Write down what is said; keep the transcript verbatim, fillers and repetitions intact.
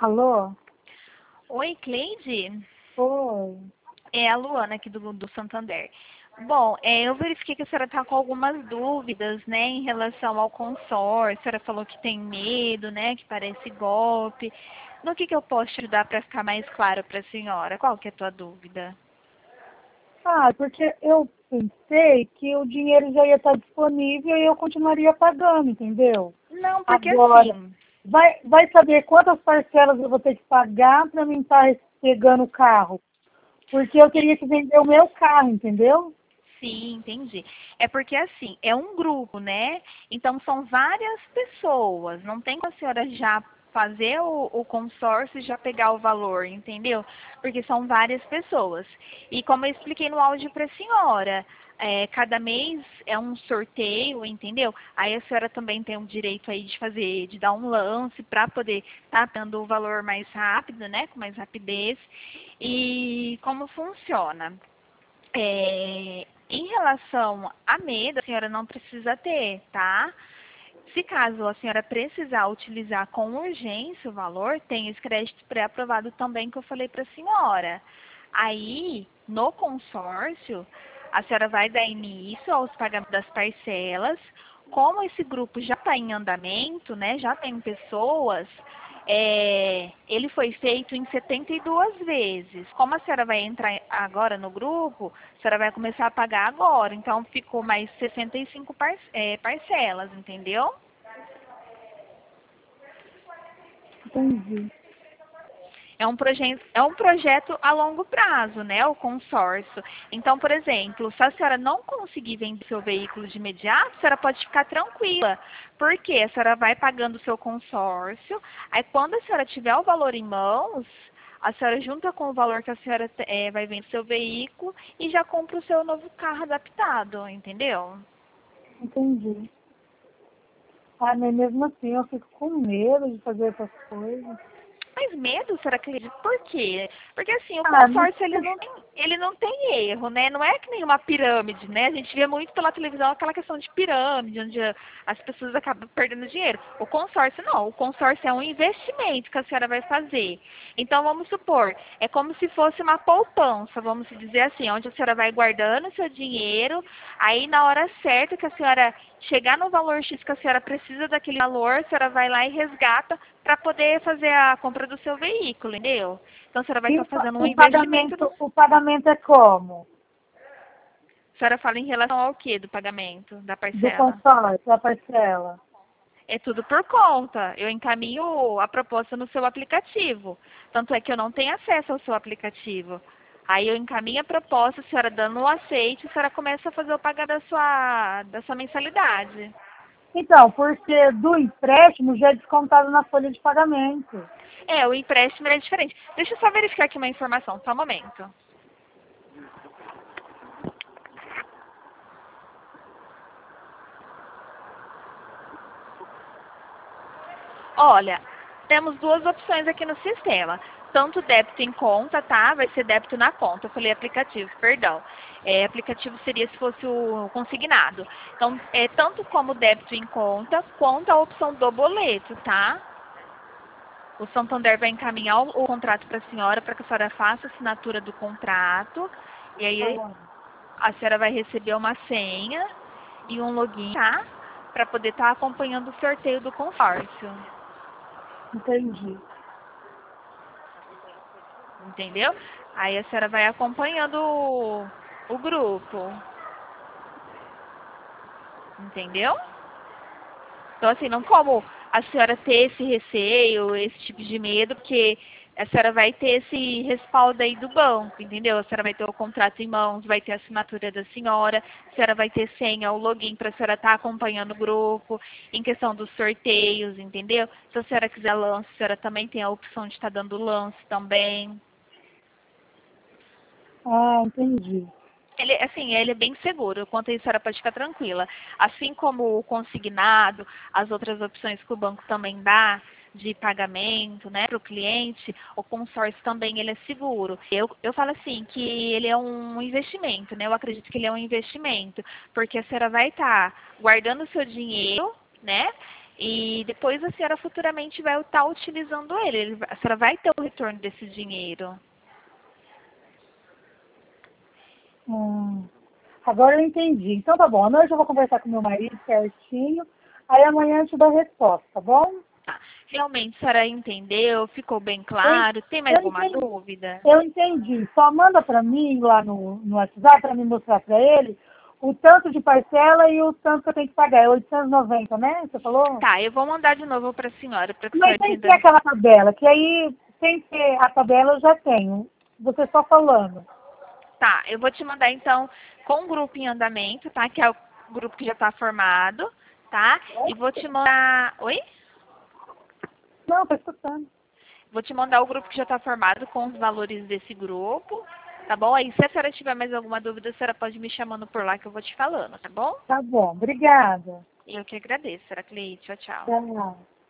Alô? Oi, Cleide? Oi. É a Luana aqui do, do Santander. Bom, é, eu verifiquei que a senhora está com algumas dúvidas, né, em relação ao consórcio. A senhora falou que tem medo, né, que parece golpe. No que, que eu posso te ajudar para ficar mais claro para a senhora? Qual que é a tua dúvida? Ah, porque eu pensei que o dinheiro já ia estar disponível e eu continuaria pagando, entendeu? Não, porque Agora, assim, vai, vai saber quantas parcelas eu vou ter que pagar para mim estar pegando o carro? Porque eu teria que vender o meu carro, entendeu? sim, entendi. É porque assim, é um grupo, né? Então são várias pessoas. Não tem como a senhora já fazer o, o consórcio e já pegar o valor, entendeu? Porque são várias pessoas. E como eu expliquei no áudio para a senhora, é, cada mês é um sorteio, entendeu? Aí a senhora também tem o direito aí de fazer, de dar um lance para poder estar tá dando o valor mais rápido, né? Com mais rapidez. E como funciona? É, em relação a medo, a senhora não precisa ter, tá? Se caso a senhora precisar utilizar com urgência o valor, tem esse crédito pré-aprovado também que eu falei para a senhora. Aí, no consórcio, a senhora vai dar início aos pagamentos das parcelas. Como esse grupo já está em andamento, né, já tem pessoas, é, ele foi feito em setenta e duas vezes. Como a senhora vai entrar agora no grupo, a senhora vai começar a pagar agora. Então, ficou mais sessenta e cinco par é, parcelas, entendeu? Entendi. É um, proje é um projeto a longo prazo, né, o consórcio. Então, por exemplo, se a senhora não conseguir vender seu veículo de imediato, a senhora pode ficar tranquila, porque a senhora vai pagando o seu consórcio, aí quando a senhora tiver o valor em mãos, a senhora junta com o valor que a senhora é, vai vender seu veículo e já compra o seu novo carro adaptado, entendeu? Entendi. Ah, mas mesmo assim eu fico com medo de fazer essas coisas. Mas medo, será que ele... Por quê? Porque assim, o Ah, não consórcio ele sei. não tem, ele não tem erro, né? Não é que nem uma pirâmide, né? A gente vê muito pela televisão aquela questão de pirâmide, onde as pessoas acabam perdendo dinheiro. O consórcio não, o consórcio é um investimento que a senhora vai fazer. Então vamos supor, é como se fosse uma poupança, vamos dizer assim, onde a senhora vai guardando o seu dinheiro, aí na hora certa que a senhora chegar no valor X que a senhora precisa daquele valor, a senhora vai lá e resgata para poder fazer a compra do seu veículo, entendeu? Então a senhora vai E estar o, pa- fazendo um o investimento. pagamento, No... o pagamento é como? A senhora fala em relação ao que do pagamento, da Do parcela? consórcio, a parcela. É tudo por conta. Eu encaminho a proposta no seu aplicativo. Tanto é que eu não tenho acesso ao seu aplicativo. Aí eu encaminho a proposta, a senhora dando o aceite, a senhora começa a fazer o pagar da sua, da sua mensalidade. Então, porque do empréstimo já é descontado na folha de pagamento. É, o empréstimo é diferente. Deixa eu só verificar aqui uma informação, só um momento. Olha, temos duas opções aqui no sistema. Tanto débito em conta, tá? Vai ser débito na conta. Eu falei aplicativo, perdão. É, aplicativo seria se fosse o consignado. Então, é tanto como débito em conta, quanto a opção do boleto, tá? O Santander vai encaminhar o, o contrato para a senhora, para que a senhora faça a assinatura do contrato. E Tá aí bom. a senhora vai receber uma senha e um login, tá? Para poder estar acompanhando o sorteio do consórcio. Entendi. Entendeu? Aí a senhora vai acompanhando o, o grupo. Entendeu? Então, assim, não como a senhora ter esse receio, esse tipo de medo, porque a senhora vai ter esse respaldo aí do banco, entendeu? A senhora vai ter o contrato em mãos, vai ter a assinatura da senhora, a senhora vai ter senha, o login para a senhora estar acompanhando o grupo, em questão dos sorteios, entendeu? Se a senhora quiser lance, a senhora também tem a opção de estar dando lance também. Ah, entendi. Ele, assim, ele é bem seguro, quanto a isso a senhora pode ficar tranquila. Assim como o consignado, as outras opções que o banco também dá de pagamento, né, para o cliente, o consórcio também ele é seguro. Eu, eu falo assim, que ele é um investimento, né, eu acredito que ele é um investimento, porque a senhora vai estar guardando o seu dinheiro, né, E depois a senhora futuramente vai estar utilizando ele. ele a senhora vai ter o retorno desse dinheiro. Hum, agora eu entendi. Então tá bom, à noite eu vou conversar com meu marido certinho, aí amanhã eu te dou a resposta, tá bom? Tá. Realmente a senhora entendeu? Ficou bem Eu, claro? Tem mais eu alguma entendi. dúvida? Eu entendi. Só manda para mim lá no, no WhatsApp para me mostrar para ele o tanto de parcela e o tanto que eu tenho que pagar. É oitocentos e noventa, né? Você falou? Tá, eu vou mandar de novo para a senhora, para que a Mas senhora tem que ter entenda. aquela tabela, que aí, sem ter a tabela, eu já tenho. Você só falando. Tá, eu vou te mandar então com o grupo em andamento, tá? Que é o grupo que já está formado, tá? E vou te mandar. Oi? Não, tô escutando. Vou te mandar o grupo que já está formado com os valores desse grupo, tá bom? Aí se a senhora tiver mais alguma dúvida, a senhora pode me chamando por lá que eu vou te falando, tá bom? Tá bom, obrigada. Eu que agradeço, senhora Cleide. Tchau, tchau. Tchau.